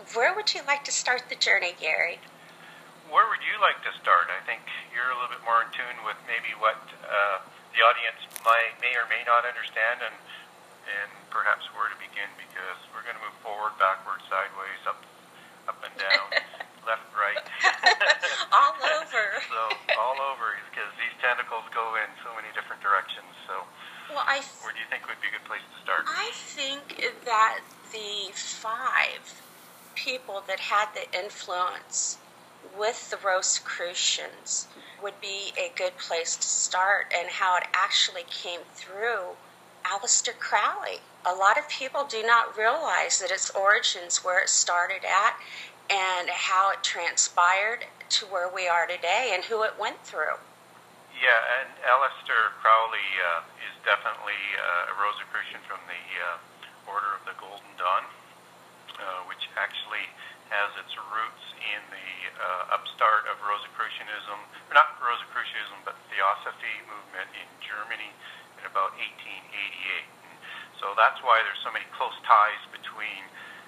where would you like to start the journey, Gary? Where would you like to start? I think you're a little bit more in tune with maybe what the audience may or may not understand, and perhaps where to begin, because we're going to move forward, backward, sideways, up and down, left, right. All over. So all over, because these tentacles go in so many different directions. So where do you think would be a good place to start? I think that the 5 people that had the influence with the Rosicrucians would be a good place to start, and how it actually came through Aleister Crowley. A lot of people do not realize that its origins, where it started at, and how it transpired to where we are today, and who it went through. Yeah, and Aleister Crowley is definitely a Rosicrucian from the Order of the Golden Dawn, which actually has its roots in the upstart of Rosicrucianism, or not Rosicrucianism, but Theosophy movement in Germany in about 1888. So that's why there's so many close ties between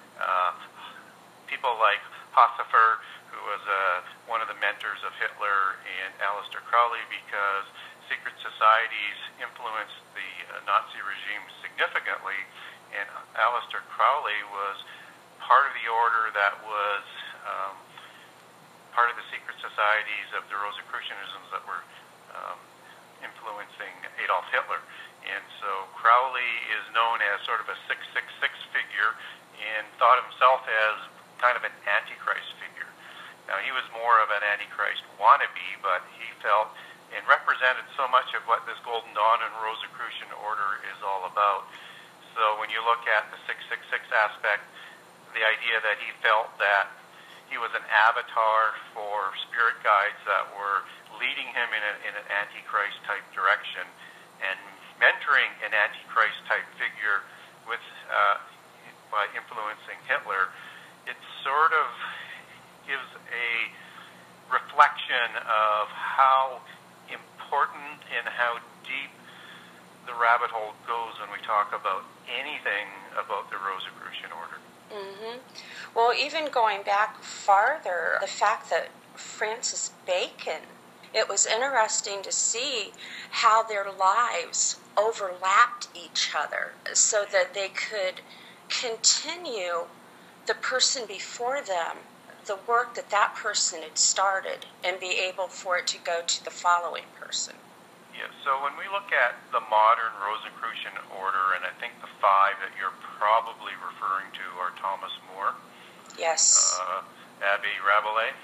people like Hossifer, who was one of the mentors of Hitler, and Aleister Crowley, because secret societies influenced the Nazi regime significantly, and Aleister Crowley was part of the order that was part of the secret societies of the Rosicrucianisms that were influencing Adolf Hitler. And so Crowley is known as sort of a 666 figure, and thought of himself as kind of an antichrist figure. Now, he was more of an antichrist wannabe, but he felt and represented so much of what this Golden Dawn and Rosicrucian order is all about. So when you look at the 666 aspect, the idea that he felt that he was an avatar for spirit guides that were leading him in an antichrist type direction, and mentoring an antichrist type figure with by influencing Hitler, it sort of gives a reflection of how important and how deep the rabbit hole goes when we talk about anything about the Rosicrucian order. Mm-hmm. Well, even going back farther, the fact that Francis Bacon, it was interesting to see how their lives overlapped each other so that they could continue the person before them, the work that that person had started, and be able for it to go to the following person. Yeah, so when we look at the modern Rosicrucian order, and I think the 5 that you're probably referring to are Thomas More, yes, Abbé Rabelais,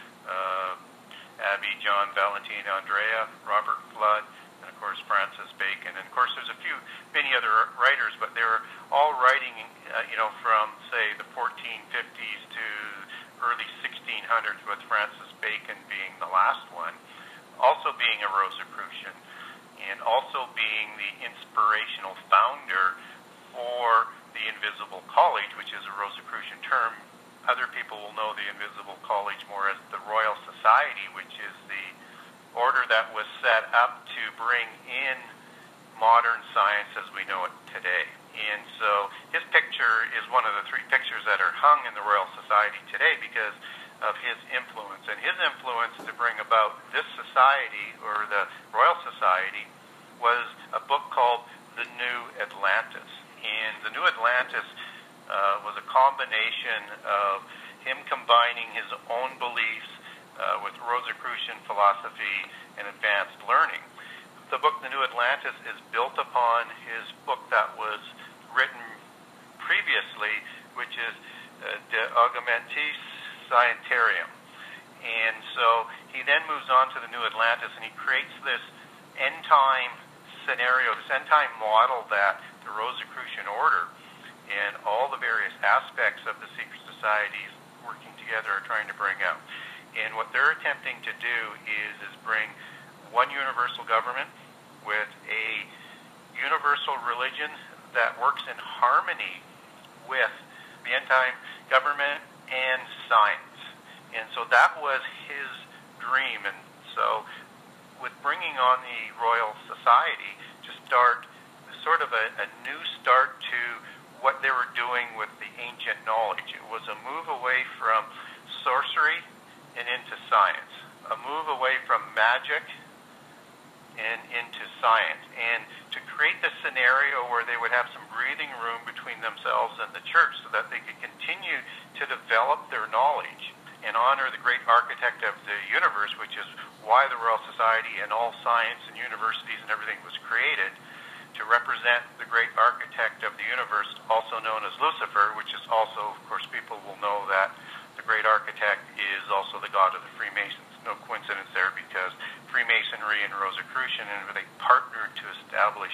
Abbé John Valentine Andrea, Robert Flood, and of course Francis Bacon. And of course there's many other writers, but they're all writing, from say the 1450s to early 1600s, with Francis Bacon being the last one, also being a Rosicrucian, and also being the inspirational founder for the Invisible College, which is a Rosicrucian term. Other people will know the Invisible College more as the Royal Society, which is the order that was set up to bring in modern science as we know it today. And so his picture is one of the 3 pictures that are hung in the Royal Society today because of his influence. And his influence to bring about this society, or the Royal Society, was a book called The New Atlantis. And The New Atlantis was a combination of him combining his own beliefs with Rosicrucian philosophy and advanced learning. The book The New Atlantis is built upon his book that was written previously, which is De Augmentis Scientiarum. And so he then moves on to the New Atlantis, and he creates this end-time scenario, this end-time model that the Rosicrucian order and all the various aspects of the secret societies working together are trying to bring out. And what they're attempting to do is bring one universal government with a universal religion that works in harmony with the end-time government and science. And so that was his dream. And so with bringing on the Royal Society to start sort of a new start to what they were doing with the ancient knowledge. It was a move away from sorcery and into science, a move away from magic and into science, and to create this scenario where they would have some breathing room between themselves and the church so that they could continue to develop their knowledge and honor the great architect of the universe, which is why the Royal Society and all science and universities and everything was created, to represent the great architect of the universe, also known as Lucifer, which is also, of course, people will know that the great architect is also the god of the Freemasons. No coincidence there, because Freemasonry and Rosicrucian, and they partnered to establish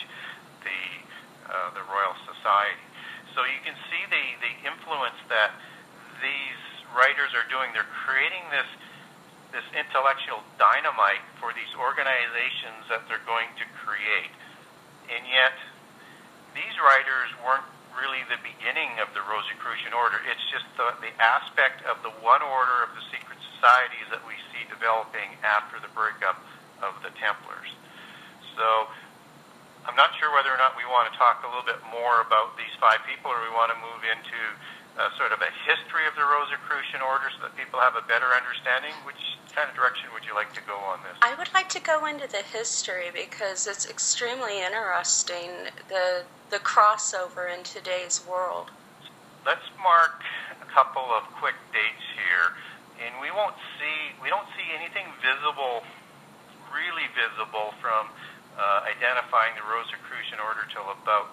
the Royal Society. So you can see the influence that these writers are doing. They're creating this intellectual dynamite for these organizations that they're going to create. And yet, these writers weren't really the beginning of the Rosicrucian order. It's just the aspect of the one order of the secret societies that we see developing after the breakup of the Templars. So, I'm not sure whether or not we want to talk a little bit more about these five people, or we want to move into sort of a history of the Rosicrucian order so that people have a better understanding. Which kind of direction would you like to go on this? I would like to go into the history because it's extremely interesting, the crossover in today's world. Let's mark a couple of quick dates here, and we don't see anything visible, really visible, from identifying the Rosicrucian order till about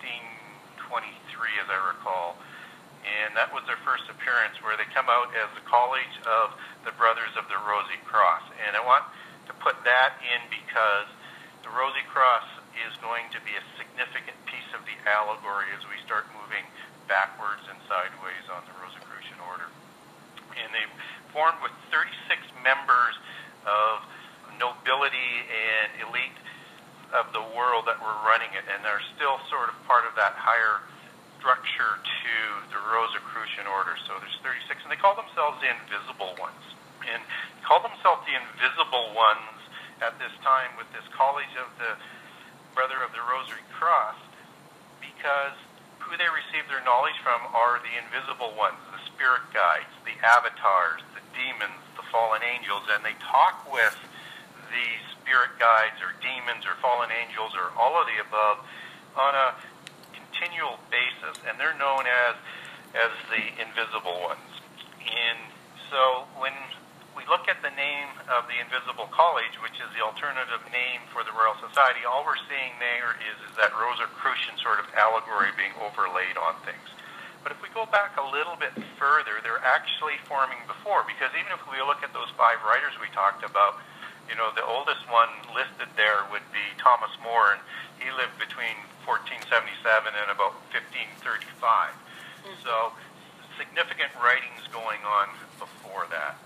1623, as I recall. And that was their first appearance, where they come out as the College of the Brothers of the Rosy Cross. And I want to put that in because the Rosy Cross is going to be a significant piece of the allegory as we start moving backwards and sideways on the Rosicrucian order. And they formed with 36 members of nobility and elite of the world that were running it, and they're still sort of part of that higher structure to the Rosicrucian order. So there's 36, and they call themselves the Invisible Ones. And they call themselves the Invisible Ones at this time with this College of the Brother of the Rosary Cross, because who they receive their knowledge from are the invisible ones, the spirit guides, the avatars, the demons, the fallen angels, and they talk with the spirit guides or demons or fallen angels or all of the above on a continual basis, and they're known as the Invisible Ones. And so when we look at the name of the Invisible College, which is the alternative name for the Royal Society, all we're seeing there is that Rosicrucian sort of allegory being overlaid on things. But if we go back a little bit further, they're actually forming before, because even if we look at those five writers we talked about, you know, the oldest one listed there would be Thomas More, and he lived between 1477 and about 1535. So significant writings going on before that.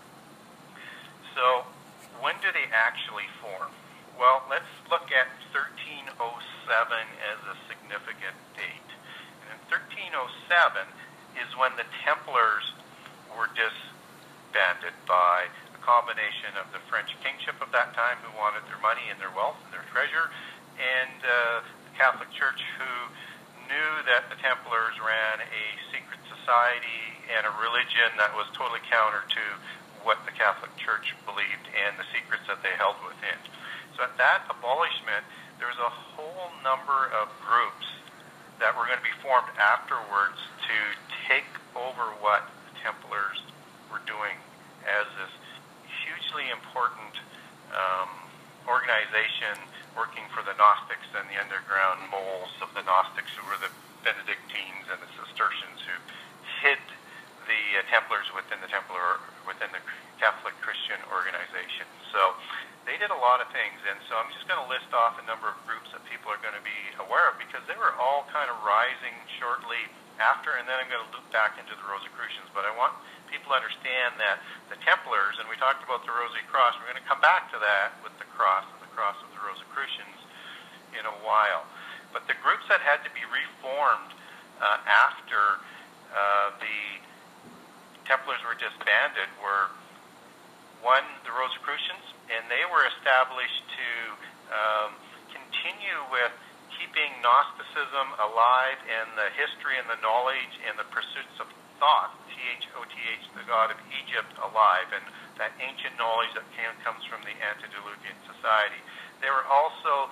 So when do they actually form? Well, let's look at 1307 as a significant date. And in 1307 is when the Templars were disbanded by a combination of the French kingship of that time, who wanted their money and their wealth and their treasure, and the Catholic Church, who knew that the Templars ran a secret society and a religion that was totally counter to what the Catholic Church believed and the secrets that they held within. So at that abolishment, there's a whole number of groups that were going to be formed afterwards to take over what the Templars were doing as this hugely important organization working for the Gnostics and the underground moles of the Gnostics, who were the Benedictines and the Cistercians, who hid the Templars within the Catholic Christian organization. So they did a lot of things, and so I'm just going to list off a number of groups that people are going to be aware of, because they were all kind of rising shortly after, and then I'm going to loop back into the Rosicrucians. But I want people to understand that the Templars, and we talked about the Rosy Cross, we're going to come back to that with the cross of the Rosicrucians in a while. But the groups that had to be reformed after the Templars were disbanded were, one, the Rosicrucians, and they were established to continue with keeping Gnosticism alive and the history and the knowledge and the pursuits of Thoth, T-H-O-T-H, the god of Egypt, alive, and that ancient knowledge that comes from the antediluvian society. They were also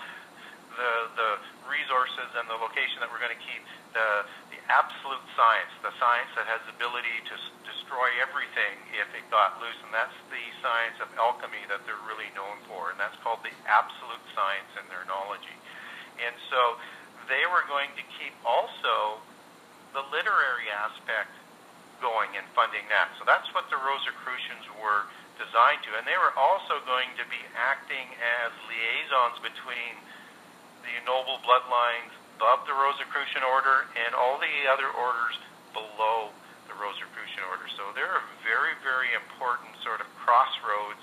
the resources and the location that we're going to keep the absolute science, the science that has the ability to destroy everything if it got loose, and that's the science of alchemy that they're really known for, and that's called the absolute science in their knowledge. And so they were going to keep also the literary aspect going and funding that. So that's what the Rosicrucians were designed to, and they were also going to be acting as liaisons between the noble bloodlines above the Rosicrucian order and all the other orders below the Rosicrucian order. So they're a very, very important sort of crossroads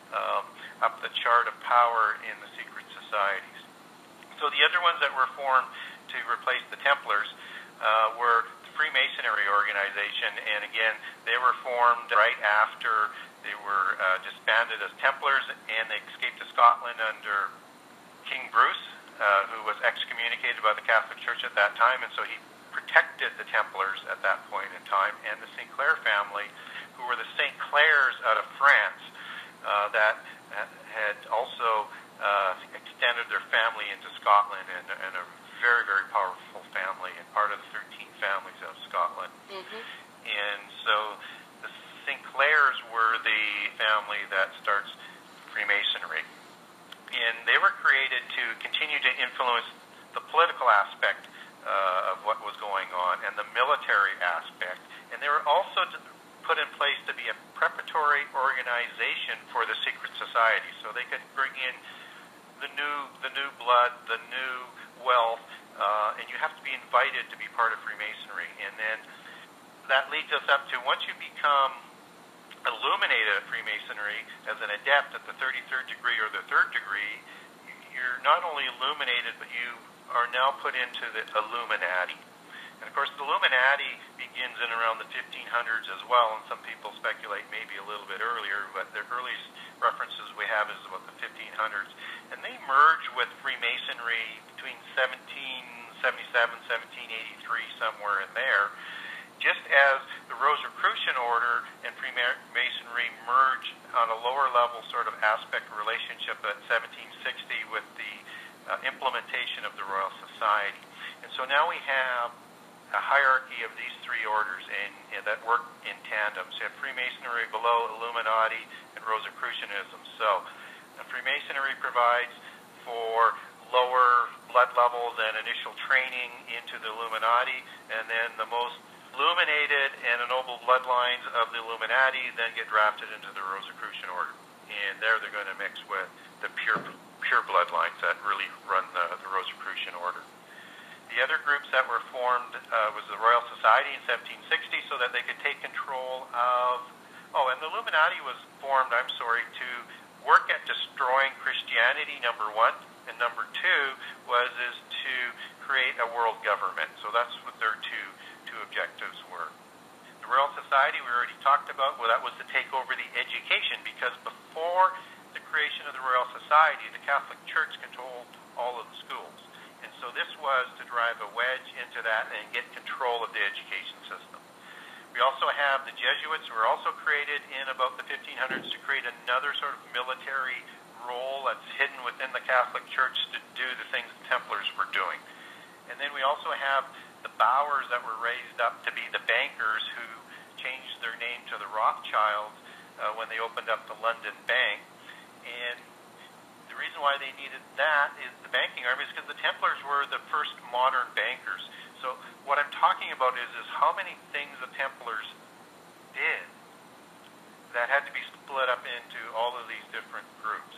up the chart of power in the secret societies. So the other ones that were formed to replace the Templars were the Freemasonry organization, and again, they were formed right after they were disbanded as Templars, and they escaped to Scotland under King Bruce, who was excommunicated by the Catholic Church at that time, and so he protected the Templars at that point in time, and the St. Clair family, who were the St. Clairs out of France, that had also extended their family into Scotland, and a very, very powerful family, and part of the 13 families of Scotland. Mm-hmm. And so the St. Clairs were the family that starts Freemasonry. And they were created to continue to influence the political aspect of what was going on and the military aspect. And they were also put in place to be a preparatory organization for the secret society, so they could bring in the new blood, the new wealth, and you have to be invited to be part of Freemasonry. And then that leads us up to, once you become illuminated at Freemasonry as an adept at the 33rd degree or the 3rd degree, you're not only illuminated, but you are now put into the Illuminati. And of course, the Illuminati begins in around the 1500s as well, and some people speculate maybe a little bit earlier, but the earliest references we have is about the 1500s. And they merge with Freemasonry between 1777, 1783, somewhere in there, just as the Rosicrucian order and Freemasonry merge on a lower level sort of aspect relationship at 1760 with the implementation of the Royal Society. And so now we have a hierarchy of these three orders and that work in tandem. So you have Freemasonry below, Illuminati, and Rosicrucianism. So Freemasonry provides for lower blood levels and initial training into the Illuminati, and then the most illuminated and ennobled bloodlines of the Illuminati then get drafted into the Rosicrucian order. And there they're going to mix with the pure bloodlines that really run the Rosicrucian order. The other groups that were formed was the Royal Society in 1760, so that they could take control of... and the Illuminati was formed, to work at destroying Christianity, number one, and number two is to create a world government. So that's what their two objectives were. The Royal Society we already talked about. Well, that was to take over the education, because before the creation of the Royal Society, the Catholic Church controlled all of the schools. And so this was to drive a wedge into that and get control of the education system. We also have the Jesuits, who were also created in about the 1500s to create another sort of military role that's hidden within the Catholic Church to do the things the Templars were doing. And then we also have the Bowers that were raised up to be the bankers, who changed their name to the Rothschilds when they opened up the London Bank. And the reason why they needed that is the banking arm is because the Templars were the first modern bankers. So what I'm talking about is how many things the Templars did that had to be split up into all of these different groups.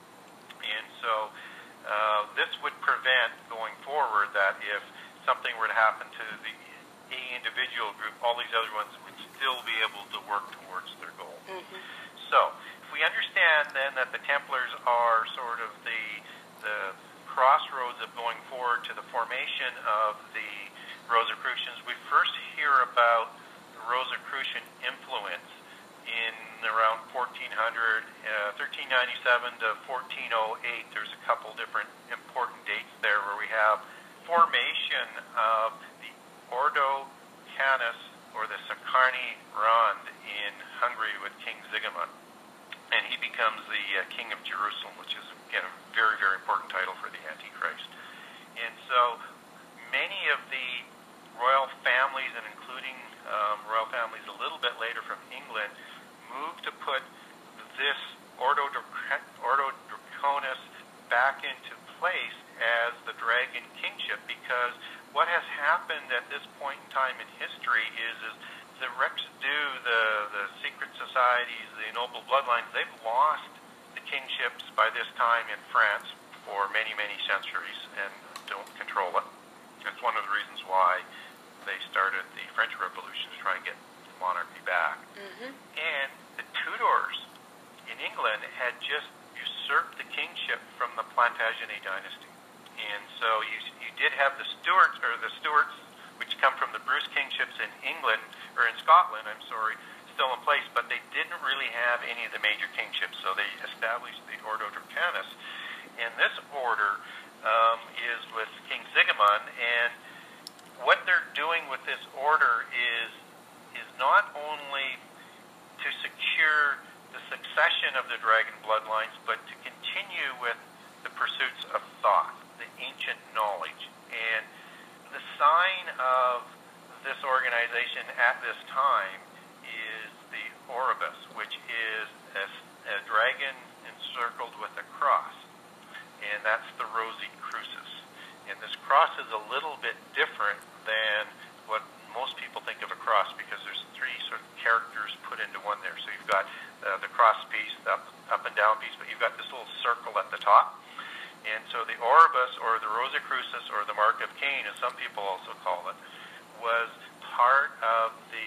And so this would prevent going forward that if something were to happen to the individual group, all these other ones would still be able to work towards their goal. Mm-hmm. So if we understand then that the Templars are sort of the crossroads of going forward to the formation of the Rosicrucians, we first hear about the Rosicrucian influence in around 1397 to 1408. There's a couple different important dates there where we have formation of the Ordo Canis, or the Sakarni Rand, in Hungary with King Sigismund. And he becomes the King of Jerusalem, which is, again, a very, very important title for the Antichrist. And so many of the royal families, and including royal families a little bit later from England, moved to put this Ordo Draconis back into place as the dragon kingship, because what has happened at this point in time in history is the Rex Dew, the secret societies, the noble bloodlines, they've lost the kingships by this time in France for many, many centuries and don't control it. That's one of the reasons why they started the French Revolution, to try and get the monarchy back. Mm-hmm. And the Tudors in England had just usurped the kingship from the Plantagenet dynasty. And so you did have the Stuarts, which come from the Bruce kingships in England, or in Scotland, still in place, but they didn't really have any of the major kingships, so they established the Ordo Draconis. And this order is with King Sigismund, and what they're doing with this order is not only to secure the succession of the dragon bloodlines, but to continue with the pursuits of thought, the ancient knowledge. And the sign of this organization at this time is the Oribus, which is a dragon encircled with a cross, and that's the Rosy Crucis. And this cross is a little bit different than what most people think of a cross, because there's three sort of characters put into one there. So you've got the cross piece, the up and down piece, but you've got this little circle at the top. And so the Oribus, or the Rosicrucis, or the Mark of Cain, as some people also call it, was part of the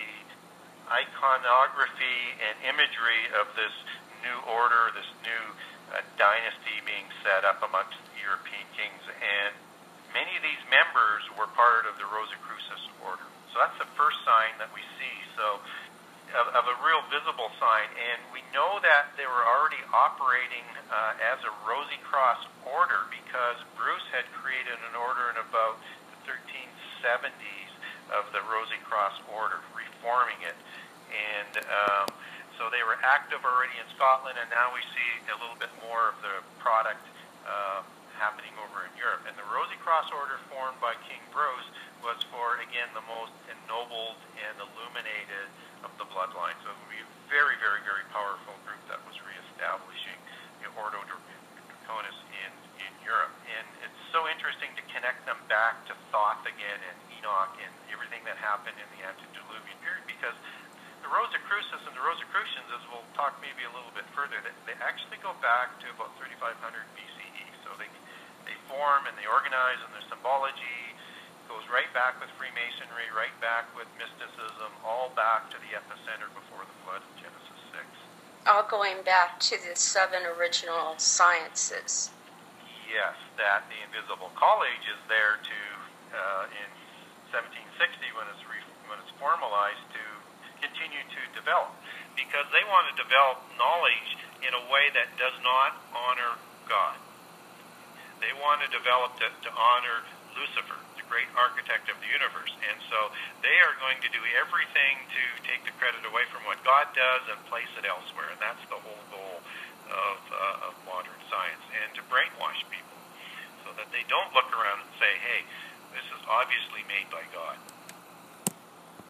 iconography and imagery of this new order, this new dynasty being set up amongst European kings. And many of these members were part of the Rosicrucis order. So that's the first sign that we see, so of a real visible sign. And we know that they were already operating as a Rosy Cross order, because Bruce had created an order in about the 1370s of the Rosy Cross order, reforming it. And so they were active already in Scotland, and now we see a little bit more of the product happening over in Europe. And the Rosy Cross order formed by King Bruce was for, again, the most ennobled and illuminated of the bloodline. So it would be a very, very, very powerful group that was reestablishing the Ordo Draconis in Europe. And it's so interesting to connect them back to Thoth again, and Enoch, and everything that happened in the antediluvian period, because the Rosicrucis and the Rosicrucians, as we'll talk maybe a little bit further, they actually go back to about 3500 BCE. So they form and they organize, and their symbology goes right back with Freemasonry, right back with mysticism, all back to the epicenter before the flood of Genesis 6. All going back to the 7 original sciences. Yes, that the Invisible College is there to, in 1760, when it's formalized, to continue to develop, because they want to develop knowledge in a way that does not honor God. They want to develop to honor Lucifer, the great architect of the universe. And so they are going to do everything to take the credit away from what God does and place it elsewhere. And that's the whole goal of modern science, and to brainwash people so that they don't look around and say, hey, this is obviously made by God.